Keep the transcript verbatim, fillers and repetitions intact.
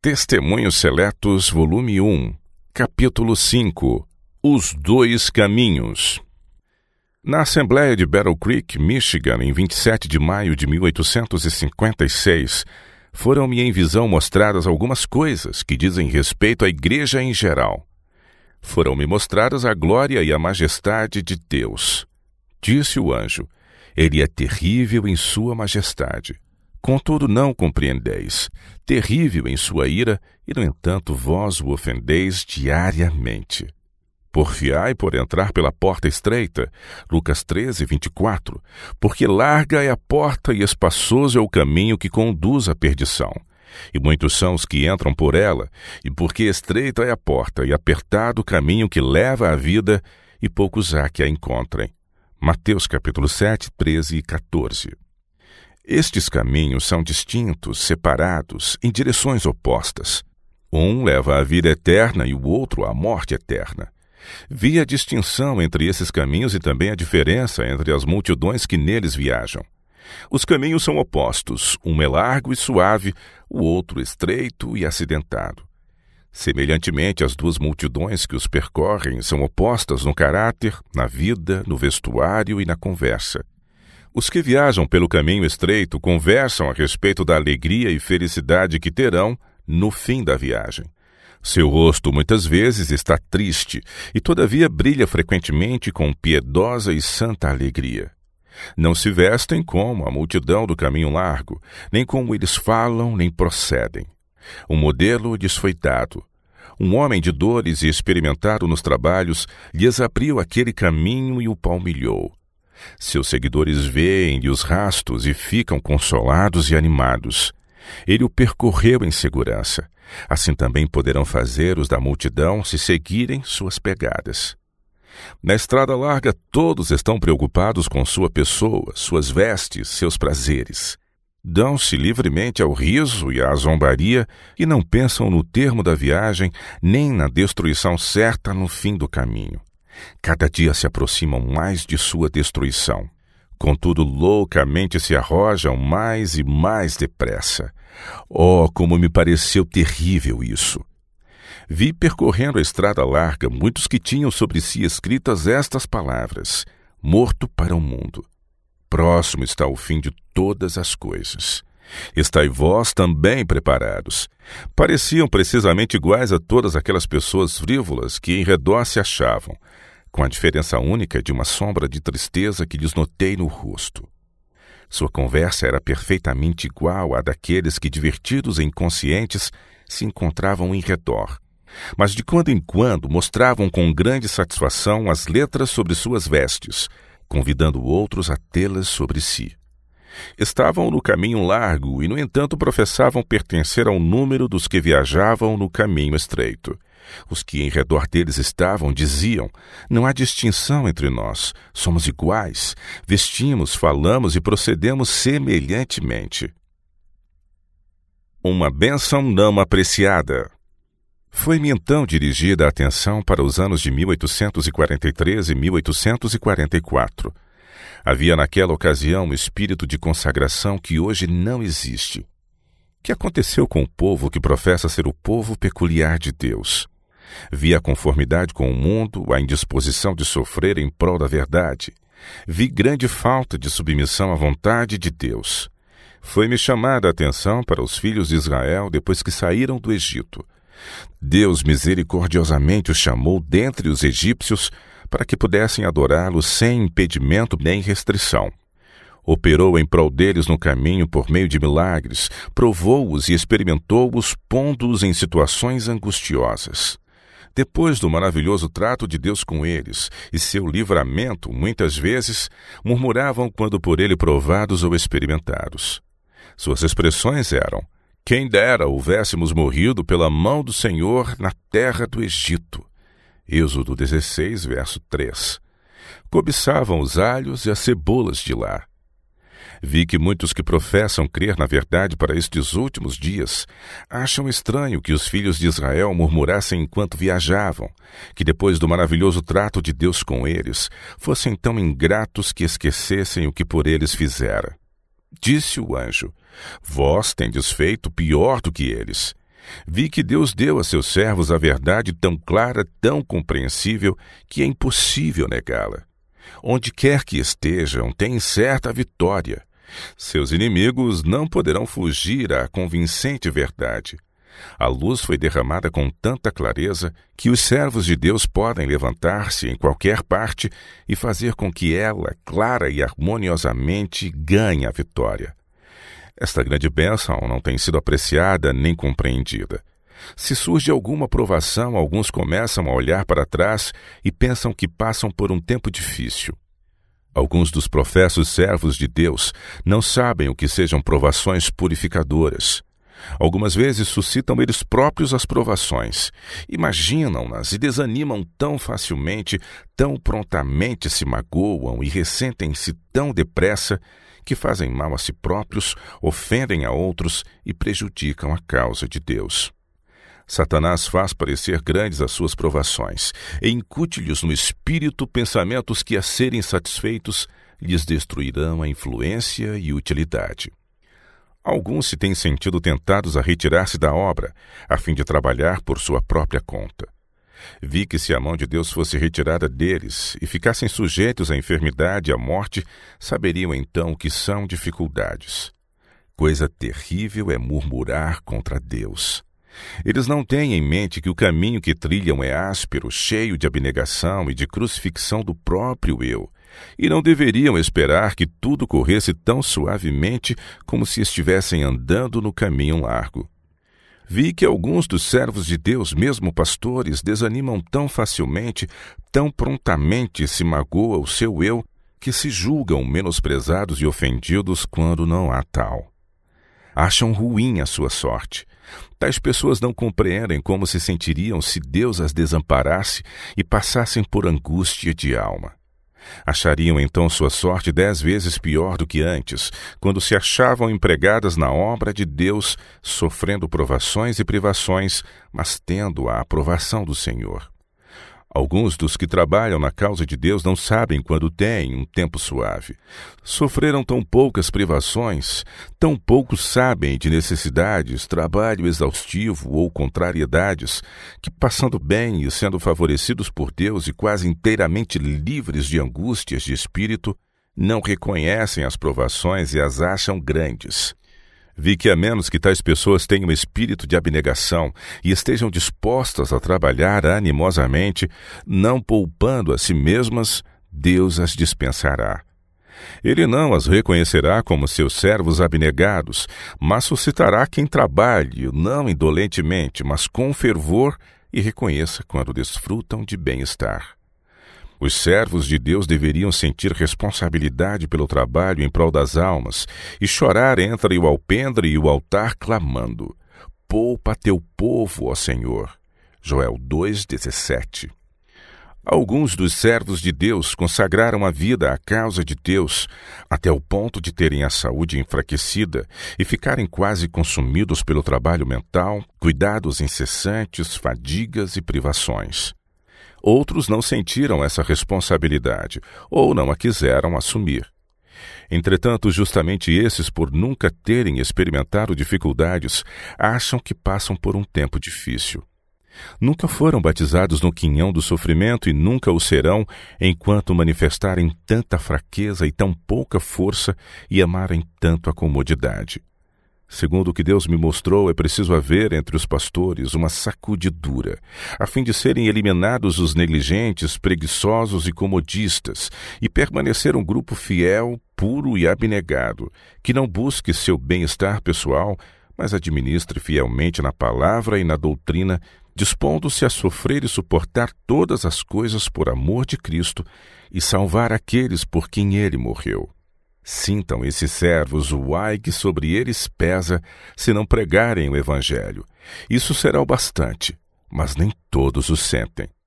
Testemunhos Seletos, volume um, capítulo cinco, Os Dois Caminhos. Na Assembleia de Battle Creek, Michigan, em vinte e sete de maio de mil oitocentos e cinquenta e seis, foram-me em visão mostradas algumas coisas que dizem respeito à Igreja em geral. Foram-me mostradas a glória e a majestade de Deus. Disse o anjo: Ele é terrível em sua majestade. Contudo não compreendeis, terrível em sua ira, e no entanto vós o ofendeis diariamente. Porfiai por entrar pela porta estreita, Lucas treze, vinte e quatro, porque larga é a porta e espaçoso é o caminho que conduz à perdição, e muitos são os que entram por ela, e porque estreita é a porta e apertado o caminho que leva à vida, e poucos há que a encontrem. Mateus capítulo sete, treze e quatorze. Estes caminhos são distintos, separados, em direções opostas. Um leva à vida eterna e o outro à morte eterna. Vi a distinção entre esses caminhos e também a diferença entre as multidões que neles viajam. Os caminhos são opostos, um é largo e suave, o outro estreito e acidentado. Semelhantemente, as duas multidões que os percorrem são opostas no caráter, na vida, no vestuário e na conversa. Os que viajam pelo caminho estreito conversam a respeito da alegria e felicidade que terão no fim da viagem. Seu rosto muitas vezes está triste e todavia brilha frequentemente com piedosa e santa alegria. Não se vestem como a multidão do caminho largo, nem como eles falam nem procedem. Um modelo lhes foi dado. Um homem de dores e experimentado nos trabalhos lhes abriu aquele caminho e o palmilhou. Seus seguidores veem-lhe os rastos e ficam consolados e animados. Ele o percorreu em segurança. Assim também poderão fazer os da multidão se seguirem suas pegadas. Na estrada larga, todos estão preocupados com sua pessoa, suas vestes, seus prazeres. Dão-se livremente ao riso e à zombaria e não pensam no termo da viagem nem na destruição certa no fim do caminho. Cada dia se aproximam mais de sua destruição. Contudo, loucamente se arrojam mais e mais depressa. Oh, como me pareceu terrível isso! Vi percorrendo a estrada larga muitos que tinham sobre si escritas estas palavras: morto para o mundo. Próximo está o fim de todas as coisas. Estai vós também preparados. Pareciam precisamente iguais a todas aquelas pessoas frívolas que em redor se achavam, com a diferença única de uma sombra de tristeza que lhes notei no rosto. Sua conversa era perfeitamente igual à daqueles que, divertidos e inconscientes, se encontravam em redor, mas de quando em quando mostravam com grande satisfação as letras sobre suas vestes, convidando outros a tê-las sobre si. Estavam no caminho largo e, no entanto, professavam pertencer ao número dos que viajavam no caminho estreito. Os que em redor deles estavam diziam: não há distinção entre nós, somos iguais, vestimos, falamos e procedemos semelhantemente. Uma bênção não apreciada. Foi-me então dirigida a atenção para os anos de mil oitocentos e quarenta e três e mil oitocentos e quarenta e quatro. Havia naquela ocasião um espírito de consagração que hoje não existe. O que aconteceu com o povo que professa ser o povo peculiar de Deus? Vi a conformidade com o mundo, a indisposição de sofrer em prol da verdade. Vi grande falta de submissão à vontade de Deus. Foi-me chamada a atenção para os filhos de Israel depois que saíram do Egito. Deus misericordiosamente os chamou dentre os egípcios para que pudessem adorá-lo sem impedimento nem restrição. Operou em prol deles no caminho por meio de milagres, provou-os e experimentou-os, pondo-os em situações angustiosas. Depois do maravilhoso trato de Deus com eles e seu livramento, muitas vezes, murmuravam quando por ele provados ou experimentados. Suas expressões eram: quem dera houvéssemos morrido pela mão do Senhor na terra do Egito. Êxodo dezesseis, verso três. Cobiçavam os alhos e as cebolas de lá. Vi que muitos que professam crer na verdade para estes últimos dias acham estranho que os filhos de Israel murmurassem enquanto viajavam, que depois do maravilhoso trato de Deus com eles, fossem tão ingratos que esquecessem o que por eles fizera. Disse o anjo: vós tendes feito pior do que eles. Vi que Deus deu a seus servos a verdade tão clara, tão compreensível, que é impossível negá-la. Onde quer que estejam, têm certa vitória. Seus inimigos não poderão fugir à convincente verdade. A luz foi derramada com tanta clareza que os servos de Deus podem levantar-se em qualquer parte e fazer com que ela, clara e harmoniosamente, ganhe a vitória. Esta grande bênção não tem sido apreciada nem compreendida. Se surge alguma provação, alguns começam a olhar para trás e pensam que passam por um tempo difícil. Alguns dos professos servos de Deus não sabem o que sejam provações purificadoras. Algumas vezes suscitam eles próprios as provações, imaginam-nas e desanimam tão facilmente, tão prontamente se magoam e ressentem-se tão depressa que fazem mal a si próprios, ofendem a outros e prejudicam a causa de Deus. Satanás faz parecer grandes as suas provações e incute-lhes no espírito pensamentos que, a serem satisfeitos, lhes destruirão a influência e utilidade. Alguns se têm sentido tentados a retirar-se da obra, a fim de trabalhar por sua própria conta. Vi que se a mão de Deus fosse retirada deles e ficassem sujeitos à enfermidade e à morte, saberiam então o que são dificuldades. Coisa terrível é murmurar contra Deus. Eles não têm em mente que o caminho que trilham é áspero, cheio de abnegação e de crucifixão do próprio eu, e não deveriam esperar que tudo corresse tão suavemente como se estivessem andando no caminho largo. Vi que alguns dos servos de Deus, mesmo pastores, desanimam tão facilmente, tão prontamente se magoa o seu eu, que se julgam menosprezados e ofendidos quando não há tal. Acham ruim a sua sorte. Tais pessoas não compreendem como se sentiriam se Deus as desamparasse e passassem por angústia de alma. Achariam então sua sorte dez vezes pior do que antes, quando se achavam empregadas na obra de Deus, sofrendo provações e privações, mas tendo a aprovação do Senhor. Alguns dos que trabalham na causa de Deus não sabem quando têm um tempo suave. Sofreram tão poucas privações, tão pouco sabem de necessidades, trabalho exaustivo ou contrariedades, que passando bem e sendo favorecidos por Deus e quase inteiramente livres de angústias de espírito, não reconhecem as provações e as acham grandes. Vi que a menos que tais pessoas tenham espírito de abnegação e estejam dispostas a trabalhar animosamente, não poupando a si mesmas, Deus as dispensará. Ele não as reconhecerá como seus servos abnegados, mas suscitará quem trabalhe, não indolentemente, mas com fervor, e reconheça quando desfrutam de bem-estar. Os servos de Deus deveriam sentir responsabilidade pelo trabalho em prol das almas e chorar entre o alpendre e o altar clamando: poupa teu povo, ó Senhor. Joel dois, dezessete. Alguns dos servos de Deus consagraram a vida à causa de Deus, até o ponto de terem a saúde enfraquecida e ficarem quase consumidos pelo trabalho mental, cuidados incessantes, fadigas e privações. Outros não sentiram essa responsabilidade ou não a quiseram assumir. Entretanto, justamente esses, por nunca terem experimentado dificuldades, acham que passam por um tempo difícil. Nunca foram batizados no quinhão do sofrimento e nunca o serão enquanto manifestarem tanta fraqueza e tão pouca força e amarem tanto a comodidade. Segundo o que Deus me mostrou, é preciso haver entre os pastores uma sacudidura, a fim de serem eliminados os negligentes, preguiçosos e comodistas, e permanecer um grupo fiel, puro e abnegado, que não busque seu bem-estar pessoal, mas administre fielmente na palavra e na doutrina, dispondo-se a sofrer e suportar todas as coisas por amor de Cristo e salvar aqueles por quem Ele morreu. Sintam esses servos o ai que sobre eles pesa se não pregarem o Evangelho. Isso será o bastante, mas nem todos o sentem.